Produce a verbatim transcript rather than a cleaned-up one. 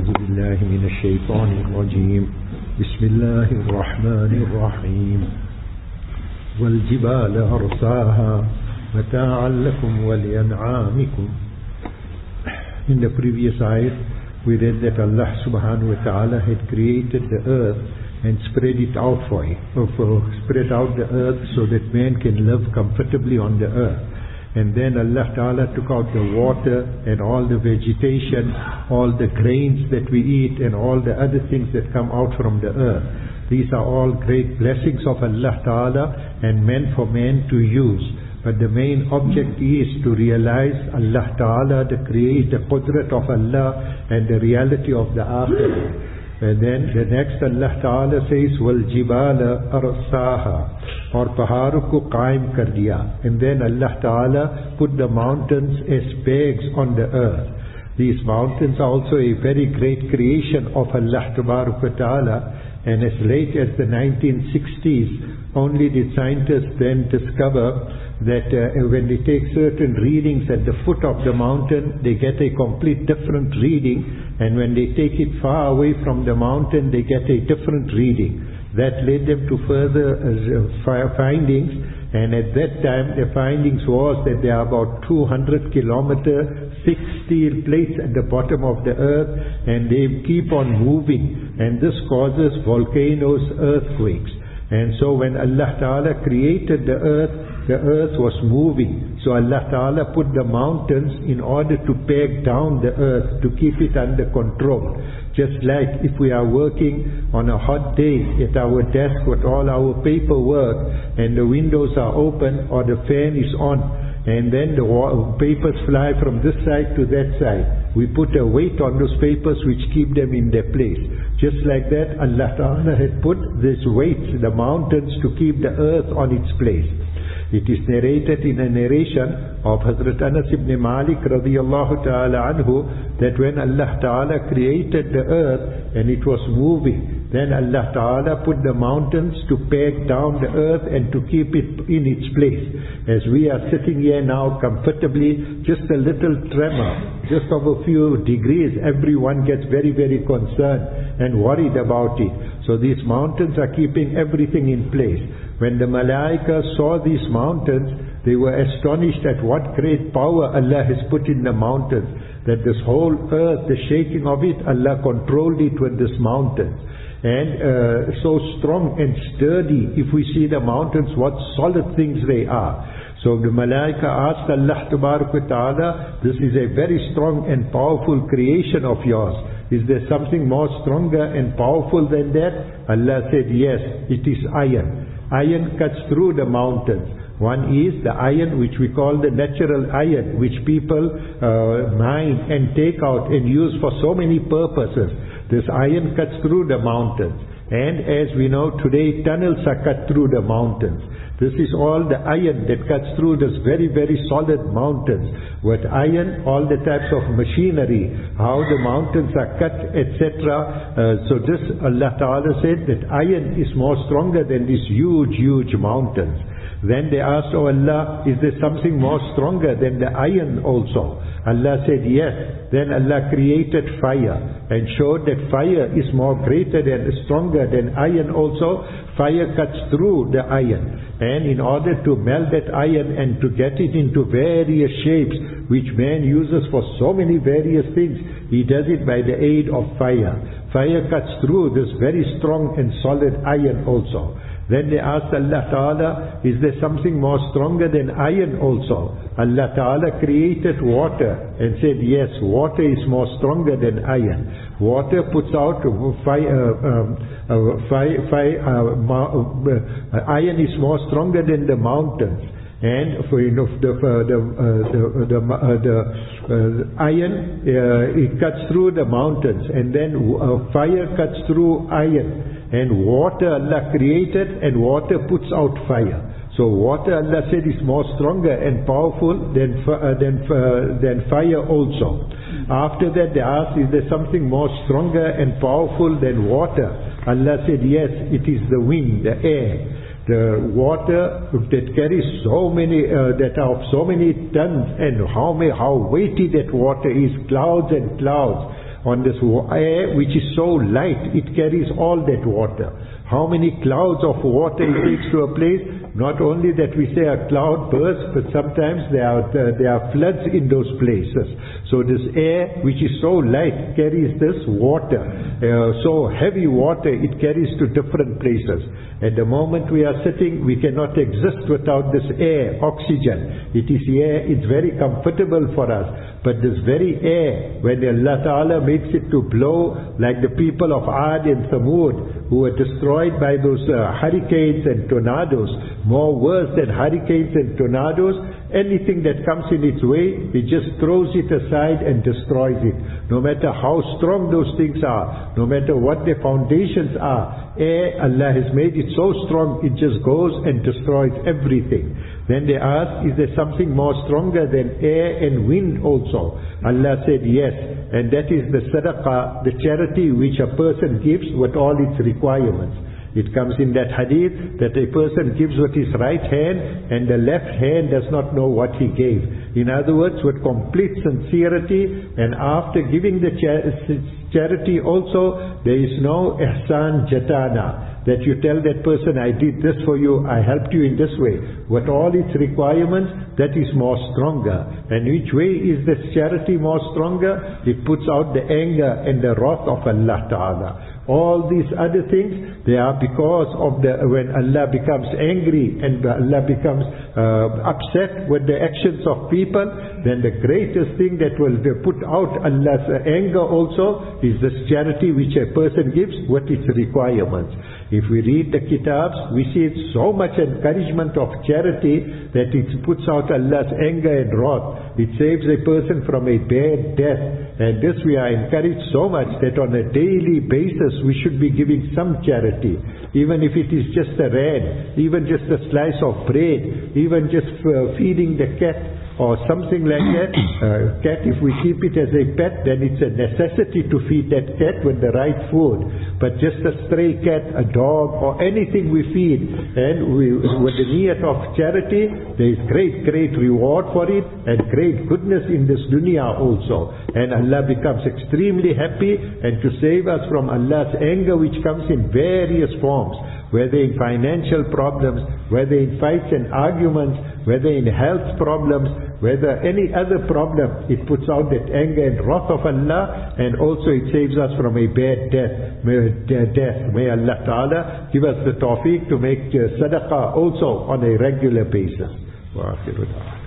أعوذ بالله من الشيطان الرجيم بسم الله الرحمن الرحيم والجبال أرساها متاعا لكم ولأنعامكم. In the previous ayat we read that Allah subhanahu wa ta'ala had created the earth and spread it out for it, or spread out the earth so that man can live comfortably on the earth. And then Allah Ta'ala took out the water and all the vegetation, all the grains that we eat and all the other things that come out from the earth. These are all great blessings of Allah Ta'ala and meant for man to use. But the main object is to realize Allah Ta'ala, the creator, the qudrat of Allah and the reality of the Akhirah. And then the next Allah Ta'ala says, وَالْجِبَالَ أَرْسَاهَا, or paharu ko qaim kar diya. And then Allah Ta'ala put the mountains as pegs on the earth. These mountains are also a very great creation of Allah Ta'ala. And as late as the nineteen sixties, only did scientists then discover that uh, when they take certain readings at the foot of the mountain, they get a complete different reading, and when they take it far away from the mountain, they get a different reading. That led them to further uh, findings, and at that time the findings was that there are about two hundred kilometer thick steel plates at the bottom of the earth, and they keep on moving, and this causes volcanoes, earthquakes. And so when Allah Ta'ala created the earth, the earth was moving. So Allah Ta'ala put the mountains in order to peg down the earth, to keep it under control. Just like if we are working on a hot day at our desk with all our paperwork and the windows are open or the fan is on, and then the papers fly from this side to that side. We put a weight on those papers which keep them in their place. Just like that, Allah Ta'ala had put these weights, the mountains, to keep the earth on its place. It is narrated in a narration of Hazrat Anas ibn Malik radiyallahu ta'ala anhu that when Allah Ta'ala created the earth and it was moving, then Allah Ta'ala put the mountains to peg down the earth and to keep it in its place. As we are sitting here now comfortably, just a little tremor, just of a few degrees, everyone gets very, very concerned and worried about it. So these mountains are keeping everything in place. When the Malaika saw these mountains, they were astonished at what great power Allah has put in the mountains. That this whole earth, the shaking of it, Allah controlled it with this mountain. And uh, so strong and sturdy, if we see the mountains, what solid things they are. So the Malaika asked Allah Ta'ala, this is a very strong and powerful creation of yours. Is there something more stronger and powerful than that? Allah said, yes, it is iron. Iron cuts through the mountains. One is the iron which we call the natural iron, which people uh, mine and take out and use for so many purposes. This iron cuts through the mountains. And as we know today, tunnels are cut through the mountains. This is all the iron that cuts through this very, very solid mountains. With iron, all the types of machinery, how the mountains are cut, et cetera. Uh, so this, Allah Ta'ala said that iron is more stronger than these huge, huge mountains. Then they asked, oh Allah, is there something more stronger than the iron also? Allah said, yes. Then Allah created fire and showed that fire is more greater and stronger than iron also. Fire cuts through the iron. And in order to melt that iron and to get it into various shapes, which man uses for so many various things, he does it by the aid of fire. Fire cuts through this very strong and solid iron also. Then they asked Allah Ta'ala, is there something more stronger than iron also? Allah Ta'ala created water and said, yes, water is more stronger than iron. Water puts out fire, um, uh, fire, fire uh, uh, iron is more stronger than the mountains. And for you know, the uh, the uh, the the, uh, the uh, iron uh, it cuts through the mountains, and then uh, fire cuts through iron, and water Allah created, and water puts out fire. So water Allah said is more stronger and powerful than uh, than uh, than fire also. After that they asked, is there something more stronger and powerful than water? Allah said, yes, it is the wind, the air. The water that carries so many, uh, that are of so many tons, and how may, how weighty that water is, clouds and clouds. on this air which is so light, it carries all that water. How many clouds of water it takes to a place? Not only that we say a cloud bursts, but sometimes there are, uh, there are floods in those places. So this air which is so light carries this water, uh, so heavy water, it carries to different places. At the moment we are sitting, we cannot exist without this air, oxygen. It is air, it's very comfortable for us. But this very air, when Allah Ta'ala makes it to blow, like the people of Ad and Thamud, who were destroyed by those uh, hurricanes and tornadoes, more worse than hurricanes and tornadoes, anything that comes in its way, it just throws it aside and destroys it. No matter how strong those things are, no matter what their foundations are, air, Allah has made it so strong, it just goes and destroys everything. Then they asked, is there something more stronger than air and wind also? Allah said yes, and that is the sadaqah, the charity which a person gives with all its requirements. It comes in that hadith that a person gives with his right hand and the left hand does not know what he gave. In other words, with complete sincerity, and after giving the charity also, there is no ihsan jatana, that you tell that person, I did this for you, I helped you in this way. With all its requirements, that is more stronger. And which way is this charity more stronger? It puts out the anger and the wrath of Allah Ta'ala. All these other things, they are because of the, when Allah becomes angry and Allah becomes uh, upset with the actions of people, then the greatest thing that will put out Allah's anger also is this charity which a person gives with its requirements. If we read the kitabs, we see it's so much encouragement of charity that it puts out Allah's anger and wrath. It saves a person from a bad death. And this we are encouraged so much that on a daily basis we should be giving some charity. Even if it is just a rand, even just a slice of bread, even just uh, feeding the cat or something like that. Uh, cat, if we keep it as a pet, then it's a necessity to feed that cat with the right food. But just a stray cat, a dog, or anything we feed, and we, with the niyat of charity, there is great, great reward for it, and great goodness in this dunya also. And Allah becomes extremely happy, and to save us from Allah's anger, which comes in various forms, whether in financial problems, whether in fights and arguments, whether in health problems, whether any other problem, it puts out that anger and wrath of Allah, and also it saves us from a bad death. May, death. May Allah Ta'ala give us the tawfiq to make uh, sadaqah also on a regular basis. Wa akhiru da'wana.